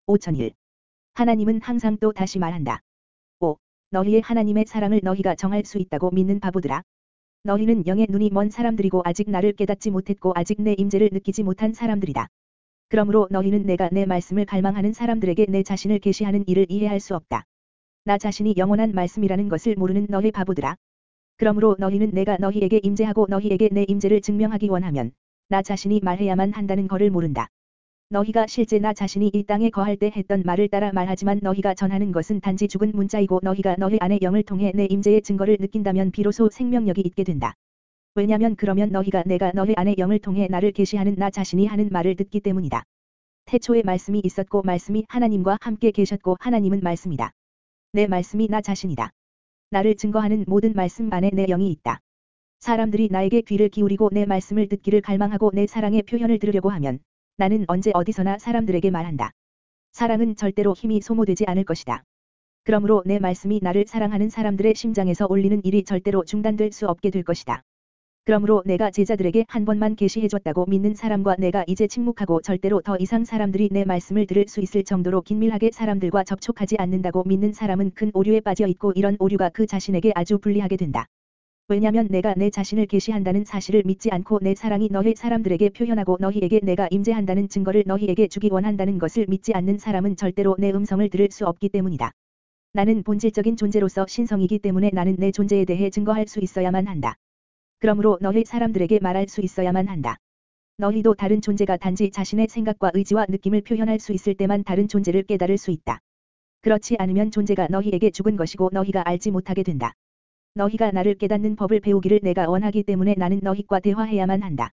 5001. 하나님은 항상 또 다시 말한다. 5. 너희의 하나님의 사랑을 너희가 정할 수 있다고 믿는 바보들아. 너희는 영의 눈이 먼 사람들이고 아직 나를 깨닫지 못했고 아직 내 임재를 느끼지 못한 사람들이다. 그러므로 너희는 내가 내 말씀을 갈망하는 사람들에게 내 자신을 계시하는 일을 이해할 수 없다. 나 자신이 영원한 말씀이라는 것을 모르는 너희 바보들아. 그러므로 너희는 내가 너희에게 임재하고 너희에게 내 임재를 증명하기 원하면 나 자신이 말해야만 한다는 것을 모른다. 너희가 실제 나 자신이 이 땅에 거할 때 했던 말을 따라 말하지만 너희가 전하는 것은 단지 죽은 문자이고 너희가 너희 안의 영을 통해 내 임재의 증거를 느낀다면 비로소 생명력이 있게 된다. 왜냐면 그러면 너희가 내가 너희 안의 영을 통해 나를 계시하는 나 자신이 하는 말을 듣기 때문이다. 태초에 말씀이 있었고 말씀이 하나님과 함께 계셨고 하나님은 말씀이다. 내 말씀이 나 자신이다. 나를 증거하는 모든 말씀 안에 내 영이 있다. 사람들이 나에게 귀를 기울이고 내 말씀을 듣기를 갈망하고 내 사랑의 표현을 들으려고 하면 나는 언제 어디서나 사람들에게 말한다. 사랑은 절대로 힘이 소모되지 않을 것이다. 그러므로 내 말씀이 나를 사랑하는 사람들의 심장에서 울리는 일이 절대로 중단될 수 없게 될 것이다. 그러므로 내가 제자들에게 한 번만 계시해줬다고 믿는 사람과 내가 이제 침묵하고 절대로 더 이상 사람들이 내 말씀을 들을 수 있을 정도로 긴밀하게 사람들과 접촉하지 않는다고 믿는 사람은 큰 오류에 빠져 있고 이런 오류가 그 자신에게 아주 불리하게 된다. 왜냐면 내가 내 자신을 계시한다는 사실을 믿지 않고 내 사랑이 너희 사람들에게 표현하고 너희에게 내가 임재한다는 증거를 너희에게 주기 원한다는 것을 믿지 않는 사람은 절대로 내 음성을 들을 수 없기 때문이다. 나는 본질적인 존재로서 신성이기 때문에 나는 내 존재에 대해 증거할 수 있어야만 한다. 그러므로 너희 사람들에게 말할 수 있어야만 한다. 너희도 다른 존재가 단지 자신의 생각과 의지와 느낌을 표현할 수 있을 때만 다른 존재를 깨달을 수 있다. 그렇지 않으면 존재가 너희에게 죽은 것이고 너희가 알지 못하게 된다. 너희가 나를 깨닫는 법을 배우기를 내가 원하기 때문에 나는 너희과 대화해야만 한다.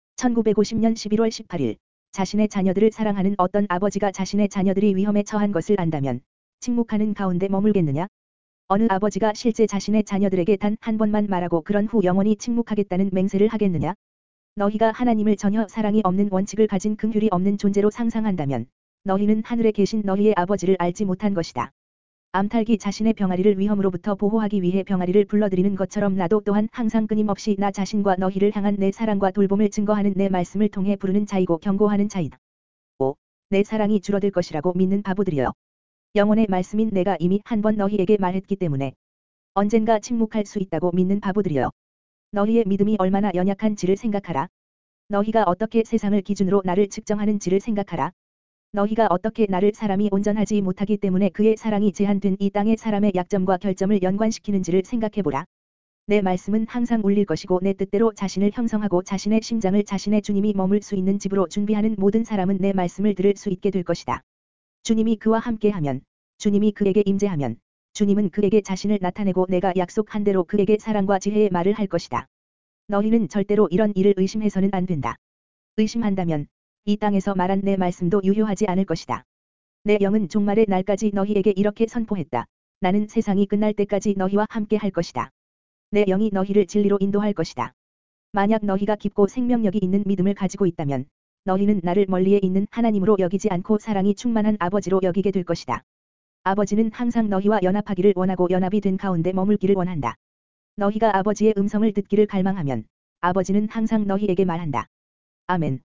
1950년 11월 18일 자신의 자녀들을 사랑하는 어떤 아버지가 자신의 자녀들이 위험에 처한 것을 안다면 침묵하는 가운데 머물겠느냐? 어느 아버지가 실제 자신의 자녀들에게 단 한 번만 말하고 그런 후 영원히 침묵하겠다는 맹세를 하겠느냐? 너희가 하나님을 전혀 사랑이 없는 원칙을 가진 긍휼이 없는 존재로 상상한다면 너희는 하늘에 계신 너희의 아버지를 알지 못한 것이다. 암탉이 자신의 병아리를 위험으로부터 보호하기 위해 병아리를 불러들이는 것처럼 나도 또한 항상 끊임없이 나 자신과 너희를 향한 내 사랑과 돌봄을 증거하는 내 말씀을 통해 부르는 자이고 경고하는 자이다. 5. 내 사랑이 줄어들 것이라고 믿는 바보들이여. 영혼의 말씀인 내가 이미 한 번 너희에게 말했기 때문에 언젠가 침묵할 수 있다고 믿는 바보들이여. 너희의 믿음이 얼마나 연약한지를 생각하라. 너희가 어떻게 세상을 기준으로 나를 측정하는지를 생각하라. 너희가 어떻게 나를 사람이 온전하지 못하기 때문에 그의 사랑이 제한된 이 땅의 사람의 약점과 결점을 연관시키는지를 생각해보라. 내 말씀은 항상 울릴 것이고 내 뜻대로 자신을 형성하고 자신의 심장을 자신의 주님이 머물 수 있는 집으로 준비하는 모든 사람은 내 말씀을 들을 수 있게 될 것이다. 주님이 그와 함께하면, 주님이 그에게 임재하면, 주님은 그에게 자신을 나타내고 내가 약속한 대로 그에게 사랑과 지혜의 말을 할 것이다. 너희는 절대로 이런 일을 의심해서는 안 된다. 의심한다면 이 땅에서 말한 내 말씀도 유효하지 않을 것이다. 내 영은 종말의 날까지 너희에게 이렇게 선포했다. 나는 세상이 끝날 때까지 너희와 함께 할 것이다. 내 영이 너희를 진리로 인도할 것이다. 만약 너희가 깊고 생명력이 있는 믿음을 가지고 있다면 너희는 나를 멀리에 있는 하나님으로 여기지 않고 사랑이 충만한 아버지로 여기게 될 것이다. 아버지는 항상 너희와 연합하기를 원하고 연합이 된 가운데 머물기를 원한다. 너희가 아버지의 음성을 듣기를 갈망하면 아버지는 항상 너희에게 말한다. 아멘.